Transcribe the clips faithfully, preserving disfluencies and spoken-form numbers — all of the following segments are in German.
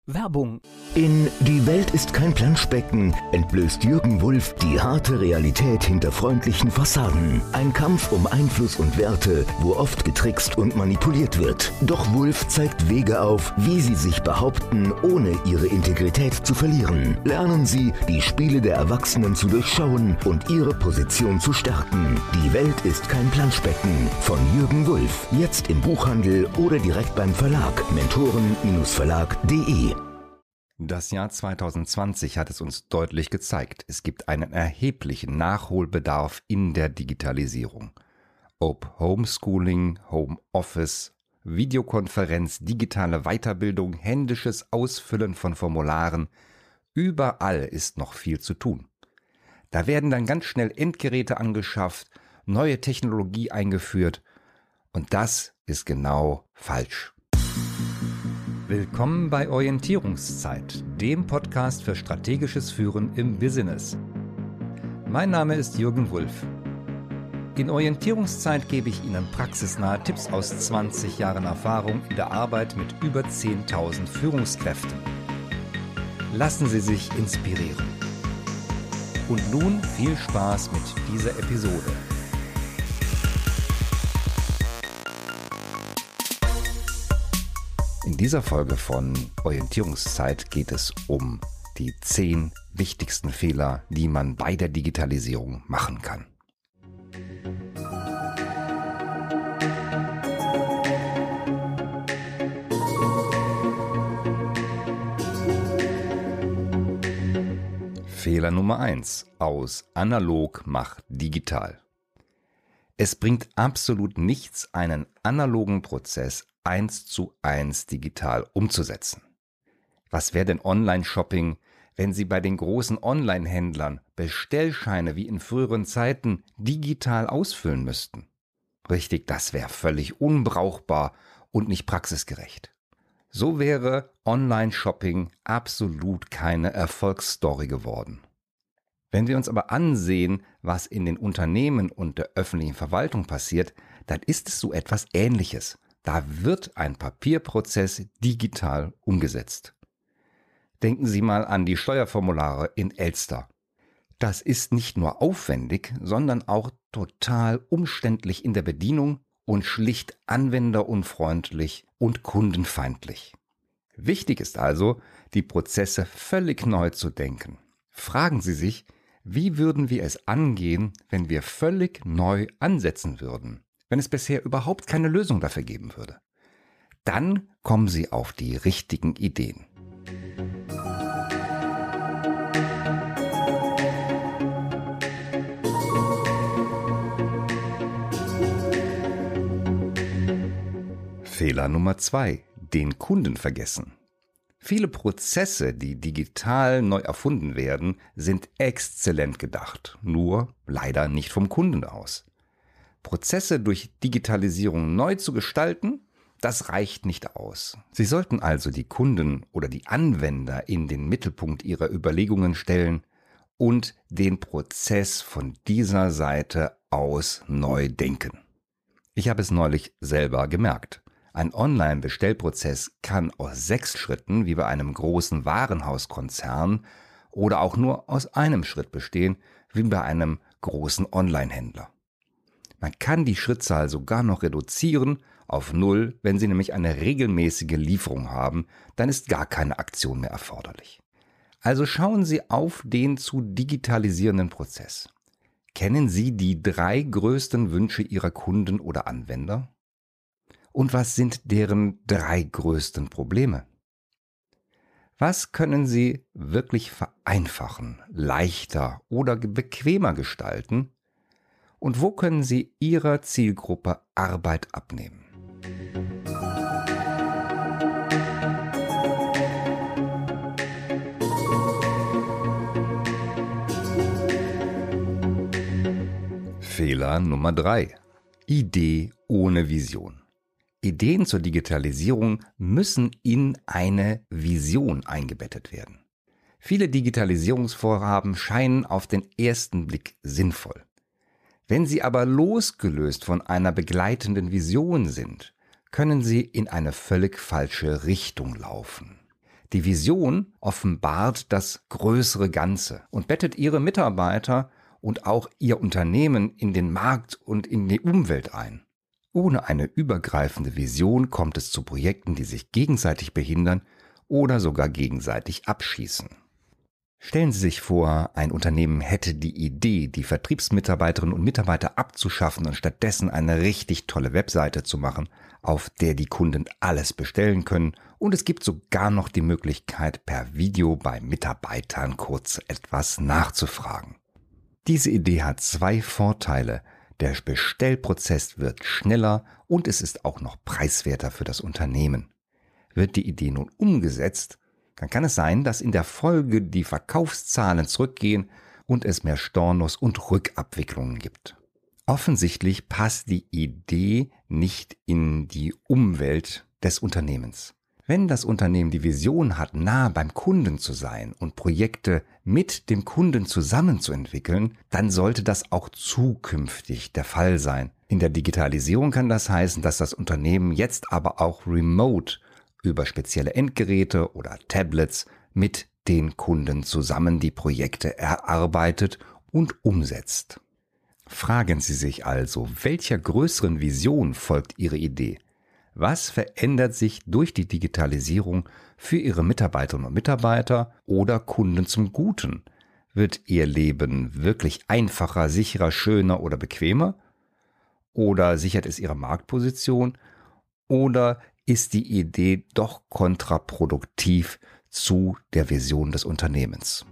Werbung. In Die Welt ist kein Planschbecken entblößt Jürgen Wulff die harte Realität hinter freundlichen Fassaden. Ein Kampf um Einfluss und Werte, wo oft getrickst und manipuliert wird. Doch Wulff zeigt Wege auf, wie Sie sich behaupten, ohne Ihre Integrität zu verlieren. Lernen Sie, die Spiele der Erwachsenen zu durchschauen und Ihre Position zu stärken. Die Welt ist kein Planschbecken von Jürgen Wulff. Jetzt im Buchhandel oder direkt beim Verlag mentoren Verlag punkt de. Das Jahr zwanzig zwanzig hat es uns deutlich gezeigt, es gibt einen erheblichen Nachholbedarf in der Digitalisierung. Ob Homeschooling, Homeoffice, Videokonferenz, digitale Weiterbildung, händisches Ausfüllen von Formularen, überall ist noch viel zu tun. Da werden dann ganz schnell Endgeräte angeschafft, neue Technologie eingeführt und das ist genau falsch. Willkommen bei Orientierungszeit, dem Podcast für strategisches Führen im Business. Mein Name ist Jürgen Wulff. In Orientierungszeit gebe ich Ihnen praxisnahe Tipps aus zwanzig Jahren Erfahrung in der Arbeit mit über zehntausend Führungskräften. Lassen Sie sich inspirieren. Und nun viel Spaß mit dieser Episode. In dieser Folge von Orientierungszeit geht es um die zehn wichtigsten Fehler, die man bei der Digitalisierung machen kann. Fehler Nummer eins. Aus analog mach digital. Es bringt absolut nichts, einen analogen Prozess eins zu eins digital umzusetzen. Was wäre denn Online-Shopping, wenn Sie bei den großen Online-Händlern Bestellscheine wie in früheren Zeiten digital ausfüllen müssten? Richtig, das wäre völlig unbrauchbar und nicht praxisgerecht. So wäre Online-Shopping absolut keine Erfolgsstory geworden. Wenn wir uns aber ansehen, was in den Unternehmen und der öffentlichen Verwaltung passiert, dann ist es so etwas Ähnliches. Da wird ein Papierprozess digital umgesetzt. Denken Sie mal an die Steuerformulare in Elster. Das ist nicht nur aufwendig, sondern auch total umständlich in der Bedienung und schlicht anwenderunfreundlich und kundenfeindlich. Wichtig ist also, die Prozesse völlig neu zu denken. Fragen Sie sich, wie würden wir es angehen, wenn wir völlig neu ansetzen würden? Wenn es bisher überhaupt keine Lösung dafür geben würde. Dann kommen Sie auf die richtigen Ideen. Fehler Nummer zwei. Den Kunden vergessen. Viele Prozesse, die digital neu erfunden werden, sind exzellent gedacht, nur leider nicht vom Kunden aus. Prozesse durch Digitalisierung neu zu gestalten, das reicht nicht aus. Sie sollten also die Kunden oder die Anwender in den Mittelpunkt ihrer Überlegungen stellen und den Prozess von dieser Seite aus neu denken. Ich habe es neulich selber gemerkt. Ein Online-Bestellprozess kann aus sechs Schritten, wie bei einem großen Warenhauskonzern, oder auch nur aus einem Schritt bestehen, wie bei einem großen Online-Händler. Man kann die Schrittzahl sogar noch reduzieren auf null, wenn Sie nämlich eine regelmäßige Lieferung haben, dann ist gar keine Aktion mehr erforderlich. Also schauen Sie auf den zu digitalisierenden Prozess. Kennen Sie die drei größten Wünsche Ihrer Kunden oder Anwender? Und was sind deren drei größten Probleme? Was können Sie wirklich vereinfachen, leichter oder bequemer gestalten? Und wo können Sie Ihrer Zielgruppe Arbeit abnehmen? Fehler Nummer drei. Idee ohne Vision. Ideen zur Digitalisierung müssen in eine Vision eingebettet werden. Viele Digitalisierungsvorhaben scheinen auf den ersten Blick sinnvoll. Wenn sie aber losgelöst von einer begleitenden Vision sind, können sie in eine völlig falsche Richtung laufen. Die Vision offenbart das größere Ganze und bettet Ihre Mitarbeiter und auch Ihr Unternehmen in den Markt und in die Umwelt ein. Ohne eine übergreifende Vision kommt es zu Projekten, die sich gegenseitig behindern oder sogar gegenseitig abschießen. Stellen Sie sich vor, ein Unternehmen hätte die Idee, die Vertriebsmitarbeiterinnen und Mitarbeiter abzuschaffen und stattdessen eine richtig tolle Webseite zu machen, auf der die Kunden alles bestellen können, und es gibt sogar noch die Möglichkeit, per Video bei Mitarbeitern kurz etwas nachzufragen. Diese Idee hat zwei Vorteile. Der Bestellprozess wird schneller und es ist auch noch preiswerter für das Unternehmen. Wird die Idee nun umgesetzt, dann kann es sein, dass in der Folge die Verkaufszahlen zurückgehen und es mehr Stornos und Rückabwicklungen gibt. Offensichtlich passt die Idee nicht in die Umwelt des Unternehmens. Wenn das Unternehmen die Vision hat, nah beim Kunden zu sein und Projekte mit dem Kunden zusammenzuentwickeln, dann sollte das auch zukünftig der Fall sein. In der Digitalisierung kann das heißen, dass das Unternehmen jetzt aber auch remote über spezielle Endgeräte oder Tablets mit den Kunden zusammen die Projekte erarbeitet und umsetzt. Fragen Sie sich also, welcher größeren Vision folgt Ihre Idee? Was verändert sich durch die Digitalisierung für Ihre Mitarbeiterinnen und Mitarbeiter oder Kunden zum Guten? Wird Ihr Leben wirklich einfacher, sicherer, schöner oder bequemer? Oder sichert es Ihre Marktposition? Oder ist die Idee doch kontraproduktiv zu der Vision des Unternehmens?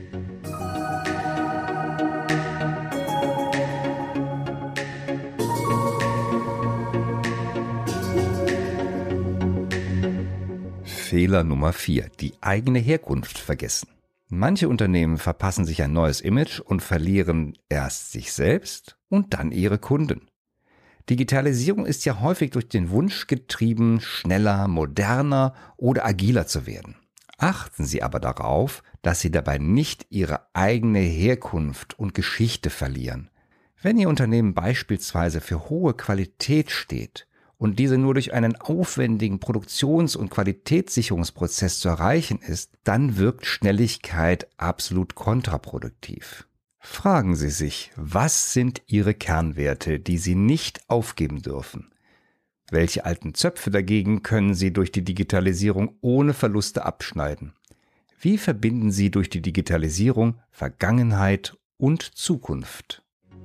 Fehler Nummer vier. Die eigene Herkunft vergessen. Manche Unternehmen verpassen sich ein neues Image und verlieren erst sich selbst und dann ihre Kunden. Digitalisierung ist ja häufig durch den Wunsch getrieben, schneller, moderner oder agiler zu werden. Achten Sie aber darauf, dass Sie dabei nicht Ihre eigene Herkunft und Geschichte verlieren. Wenn Ihr Unternehmen beispielsweise für hohe Qualität steht und diese nur durch einen aufwendigen Produktions- und Qualitätssicherungsprozess zu erreichen ist, dann wirkt Schnelligkeit absolut kontraproduktiv. Fragen Sie sich, was sind Ihre Kernwerte, die Sie nicht aufgeben dürfen? Welche alten Zöpfe dagegen können Sie durch die Digitalisierung ohne Verluste abschneiden? Wie verbinden Sie durch die Digitalisierung Vergangenheit und Zukunft?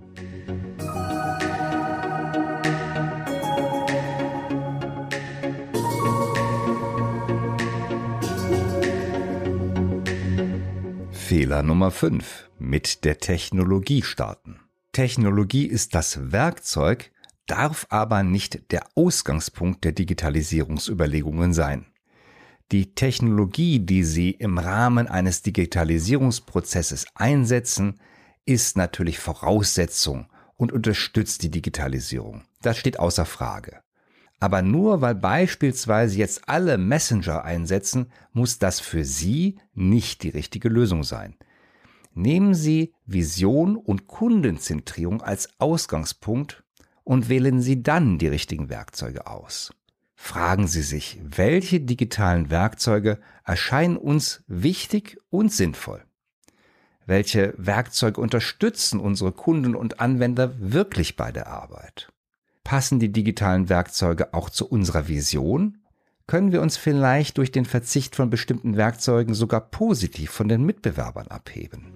Fehler Nummer fünf. Mit der Technologie starten. Technologie ist das Werkzeug, darf aber nicht der Ausgangspunkt der Digitalisierungsüberlegungen sein. Die Technologie, die Sie im Rahmen eines Digitalisierungsprozesses einsetzen, ist natürlich Voraussetzung und unterstützt die Digitalisierung. Das steht außer Frage. Aber nur weil beispielsweise jetzt alle Messenger einsetzen, muss das für Sie nicht die richtige Lösung sein. Nehmen Sie Vision und Kundenzentrierung als Ausgangspunkt und wählen Sie dann die richtigen Werkzeuge aus. Fragen Sie sich, welche digitalen Werkzeuge erscheinen uns wichtig und sinnvoll? Welche Werkzeuge unterstützen unsere Kunden und Anwender wirklich bei der Arbeit? Passen die digitalen Werkzeuge auch zu unserer Vision? Können wir uns vielleicht durch den Verzicht von bestimmten Werkzeugen sogar positiv von den Mitbewerbern abheben?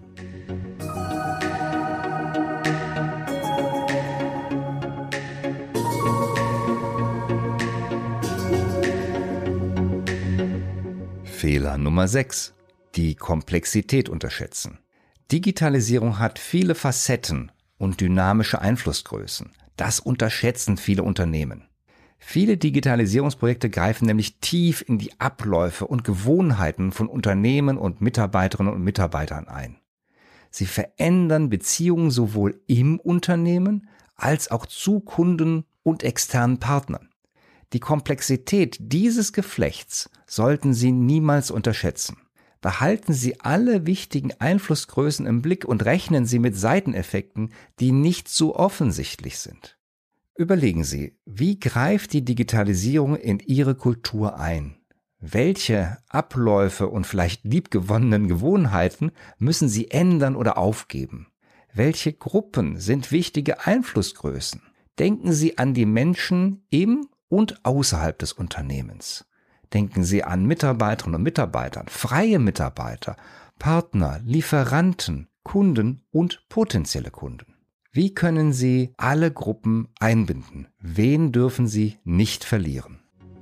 Fehler Nummer sechs. Die Komplexität unterschätzen. Digitalisierung hat viele Facetten und dynamische Einflussgrößen. Das unterschätzen viele Unternehmen. Viele Digitalisierungsprojekte greifen nämlich tief in die Abläufe und Gewohnheiten von Unternehmen und Mitarbeiterinnen und Mitarbeitern ein. Sie verändern Beziehungen sowohl im Unternehmen als auch zu Kunden und externen Partnern. Die Komplexität dieses Geflechts sollten Sie niemals unterschätzen. Behalten Sie alle wichtigen Einflussgrößen im Blick und rechnen Sie mit Seiteneffekten, die nicht so offensichtlich sind. Überlegen Sie, wie greift die Digitalisierung in Ihre Kultur ein? Welche Abläufe und vielleicht liebgewonnenen Gewohnheiten müssen Sie ändern oder aufgeben? Welche Gruppen sind wichtige Einflussgrößen? Denken Sie an die Menschen im und außerhalb des Unternehmens. Denken Sie an Mitarbeiterinnen und Mitarbeiter, freie Mitarbeiter, Partner, Lieferanten, Kunden und potenzielle Kunden. Wie können Sie alle Gruppen einbinden? Wen dürfen Sie nicht verlieren?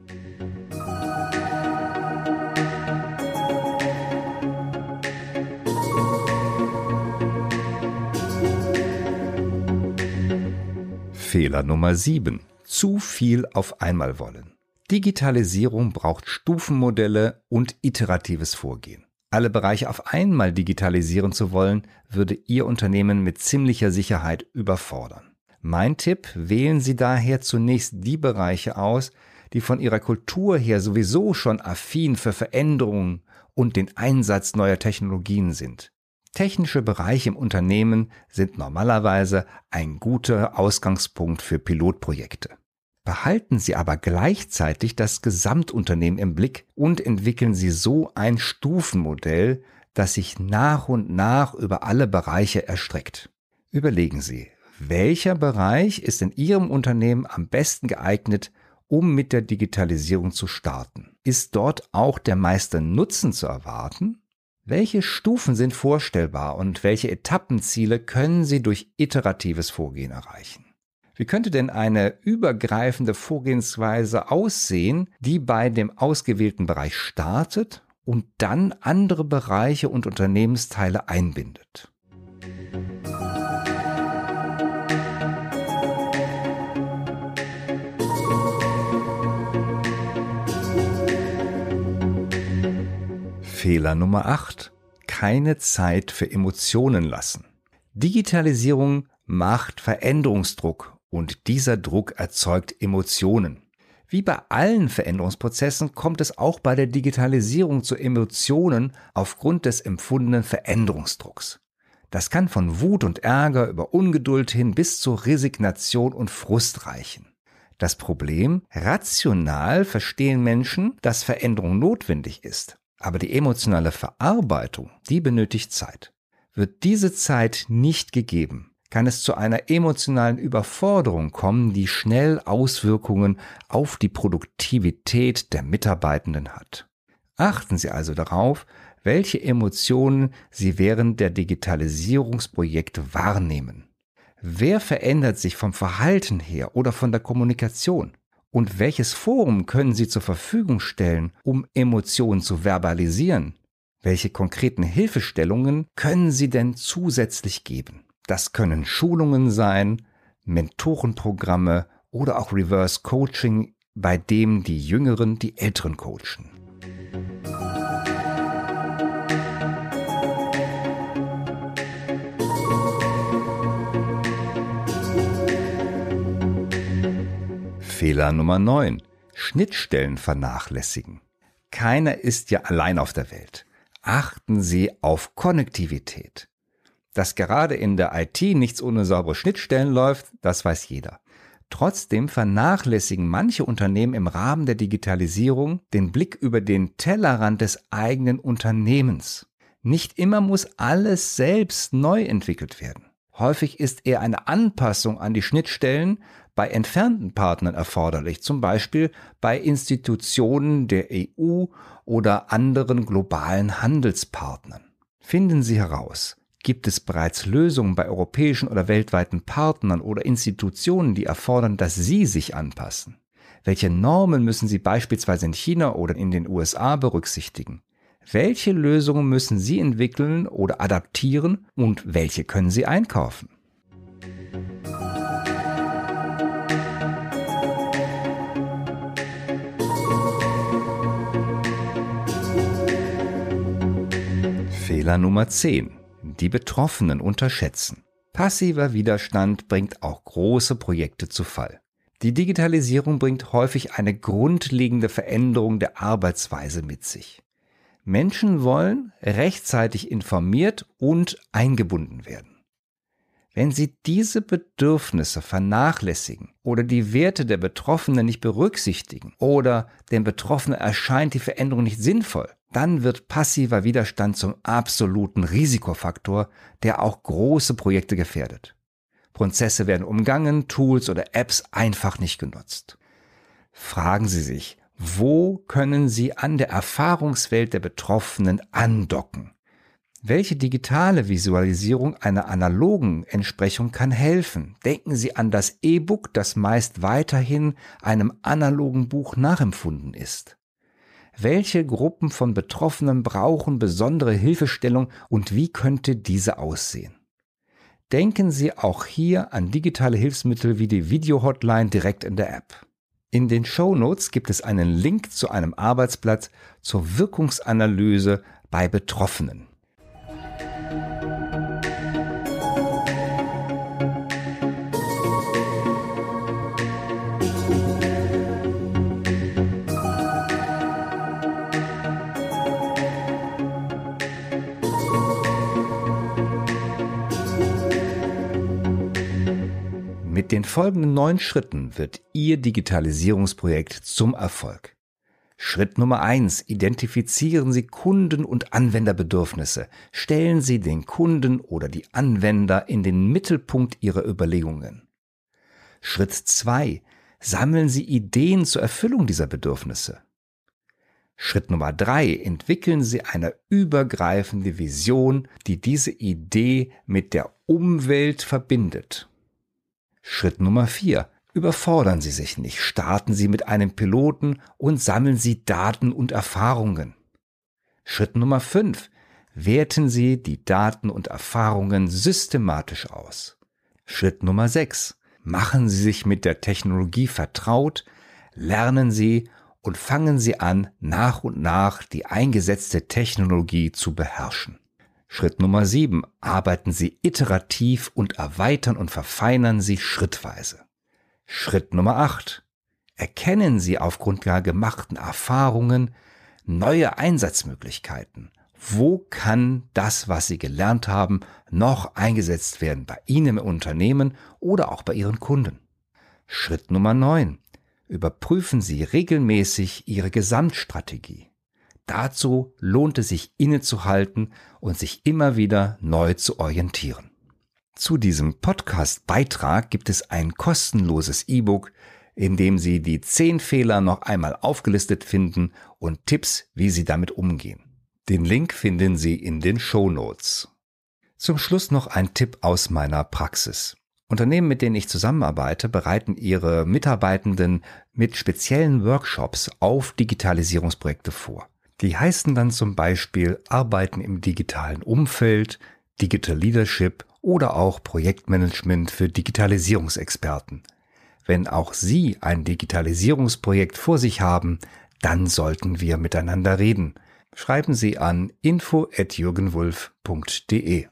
Fehler Nummer sieben. Zu viel auf einmal wollen. Digitalisierung braucht Stufenmodelle und iteratives Vorgehen. Alle Bereiche auf einmal digitalisieren zu wollen, würde Ihr Unternehmen mit ziemlicher Sicherheit überfordern. Mein Tipp: Wählen Sie daher zunächst die Bereiche aus, die von ihrer Kultur her sowieso schon affin für Veränderungen und den Einsatz neuer Technologien sind. Technische Bereiche im Unternehmen sind normalerweise ein guter Ausgangspunkt für Pilotprojekte. Behalten Sie aber gleichzeitig das Gesamtunternehmen im Blick und entwickeln Sie so ein Stufenmodell, das sich nach und nach über alle Bereiche erstreckt. Überlegen Sie, welcher Bereich ist in Ihrem Unternehmen am besten geeignet, um mit der Digitalisierung zu starten? Ist dort auch der meiste Nutzen zu erwarten? Welche Stufen sind vorstellbar und welche Etappenziele können Sie durch iteratives Vorgehen erreichen? Wie könnte denn eine übergreifende Vorgehensweise aussehen, die bei dem ausgewählten Bereich startet und dann andere Bereiche und Unternehmensteile einbindet? Fehler Nummer acht. Keine Zeit für Emotionen lassen. Digitalisierung macht Veränderungsdruck und dieser Druck erzeugt Emotionen. Wie bei allen Veränderungsprozessen kommt es auch bei der Digitalisierung zu Emotionen aufgrund des empfundenen Veränderungsdrucks. Das kann von Wut und Ärger über Ungeduld hin bis zur Resignation und Frust reichen. Das Problem: rational verstehen Menschen, dass Veränderung notwendig ist. Aber die emotionale Verarbeitung, die benötigt Zeit. Wird diese Zeit nicht gegeben, kann es zu einer emotionalen Überforderung kommen, die schnell Auswirkungen auf die Produktivität der Mitarbeitenden hat. Achten Sie also darauf, welche Emotionen Sie während der Digitalisierungsprojekte wahrnehmen. Wer verändert sich vom Verhalten her oder von der Kommunikation? Und welches Forum können Sie zur Verfügung stellen, um Emotionen zu verbalisieren? Welche konkreten Hilfestellungen können Sie denn zusätzlich geben? Das können Schulungen sein, Mentorenprogramme oder auch Reverse Coaching, bei dem die Jüngeren die Älteren coachen. Fehler Nummer neun. Schnittstellen vernachlässigen. Keiner ist ja allein auf der Welt. Achten Sie auf Konnektivität. Dass gerade in der I T nichts ohne saubere Schnittstellen läuft, das weiß jeder. Trotzdem vernachlässigen manche Unternehmen im Rahmen der Digitalisierung den Blick über den Tellerrand des eigenen Unternehmens. Nicht immer muss alles selbst neu entwickelt werden. Häufig ist eher eine Anpassung an die Schnittstellen bei entfernten Partnern erforderlich, zum Beispiel bei Institutionen der E U oder anderen globalen Handelspartnern. Finden Sie heraus, gibt es bereits Lösungen bei europäischen oder weltweiten Partnern oder Institutionen, die erfordern, dass Sie sich anpassen? Welche Normen müssen Sie beispielsweise in China oder in den U S A berücksichtigen? Welche Lösungen müssen Sie entwickeln oder adaptieren und welche können Sie einkaufen? Fehler Nummer zehn. Die Betroffenen unterschätzen. Passiver Widerstand bringt auch große Projekte zu Fall. Die Digitalisierung bringt häufig eine grundlegende Veränderung der Arbeitsweise mit sich. Menschen wollen rechtzeitig informiert und eingebunden werden. Wenn Sie diese Bedürfnisse vernachlässigen oder die Werte der Betroffenen nicht berücksichtigen oder dem Betroffenen erscheint die Veränderung nicht sinnvoll, dann wird passiver Widerstand zum absoluten Risikofaktor, der auch große Projekte gefährdet. Prozesse werden umgangen, Tools oder Apps einfach nicht genutzt. Fragen Sie sich, wo können Sie an der Erfahrungswelt der Betroffenen andocken? Welche digitale Visualisierung einer analogen Entsprechung kann helfen? Denken Sie an das E-Book, das meist weiterhin einem analogen Buch nachempfunden ist. Welche Gruppen von Betroffenen brauchen besondere Hilfestellung und wie könnte diese aussehen? Denken Sie auch hier an digitale Hilfsmittel wie die Video-Hotline direkt in der App. In den Shownotes gibt es einen Link zu einem Arbeitsblatt zur Wirkungsanalyse bei Betroffenen. Mit den folgenden neun Schritten wird Ihr Digitalisierungsprojekt zum Erfolg. Schritt Nummer eins. Identifizieren Sie Kunden- und Anwenderbedürfnisse. Stellen Sie den Kunden oder die Anwender in den Mittelpunkt Ihrer Überlegungen. Schritt zwei. Sammeln Sie Ideen zur Erfüllung dieser Bedürfnisse. Schritt Nummer drei. Entwickeln Sie eine übergreifende Vision, die diese Idee mit der Umwelt verbindet. Schritt Nummer vier. Überfordern Sie sich nicht. Starten Sie mit einem Piloten und sammeln Sie Daten und Erfahrungen. Schritt Nummer fünf. Werten Sie die Daten und Erfahrungen systematisch aus. Schritt Nummer sechs. Machen Sie sich mit der Technologie vertraut, lernen Sie und fangen Sie an, nach und nach die eingesetzte Technologie zu beherrschen. Schritt Nummer sieben. Arbeiten Sie iterativ und erweitern und verfeinern Sie schrittweise. Schritt Nummer acht. Erkennen Sie aufgrund der gemachten Erfahrungen neue Einsatzmöglichkeiten. Wo kann das, was Sie gelernt haben, noch eingesetzt werden bei Ihnen im Unternehmen oder auch bei Ihren Kunden? Schritt Nummer neun. Überprüfen Sie regelmäßig Ihre Gesamtstrategie. Dazu lohnt es sich innezuhalten und sich immer wieder neu zu orientieren. Zu diesem Podcast-Beitrag gibt es ein kostenloses E-Book, in dem Sie die zehn Fehler noch einmal aufgelistet finden und Tipps, wie Sie damit umgehen. Den Link finden Sie in den Shownotes. Zum Schluss noch ein Tipp aus meiner Praxis. Unternehmen, mit denen ich zusammenarbeite, bereiten ihre Mitarbeitenden mit speziellen Workshops auf Digitalisierungsprojekte vor. Die heißen dann zum Beispiel Arbeiten im digitalen Umfeld, Digital Leadership oder auch Projektmanagement für Digitalisierungsexperten. Wenn auch Sie ein Digitalisierungsprojekt vor sich haben, dann sollten wir miteinander reden. Schreiben Sie an info at jürgenwulf punkt de.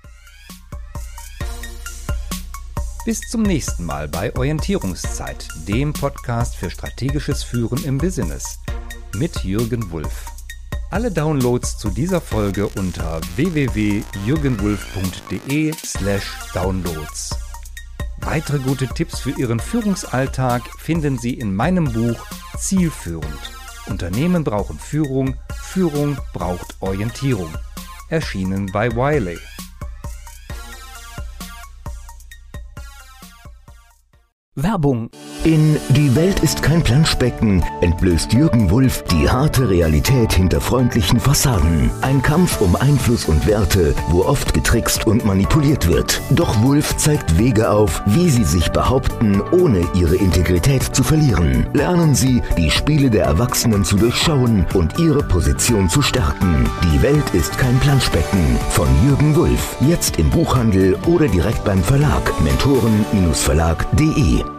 Bis zum nächsten Mal bei Orientierungszeit, dem Podcast für strategisches Führen im Business. Mit Jürgen Wulf. Alle Downloads zu dieser Folge unter w w w punkt jürgenwulf punkt de slash downloads. Weitere gute Tipps für Ihren Führungsalltag finden Sie in meinem Buch Zielführend. Unternehmen brauchen Führung, Führung braucht Orientierung. Erschienen bei Wiley. Werbung. In Die Welt ist kein Planschbecken entblößt Jürgen Wulf die harte Realität hinter freundlichen Fassaden. Ein Kampf um Einfluss und Werte, wo oft getrickst und manipuliert wird. Doch Wulf zeigt Wege auf, wie Sie sich behaupten, ohne Ihre Integrität zu verlieren. Lernen Sie, die Spiele der Erwachsenen zu durchschauen und Ihre Position zu stärken. Die Welt ist kein Planschbecken von Jürgen Wulf. Jetzt im Buchhandel oder direkt beim Verlag mentoren Verlag punkt de.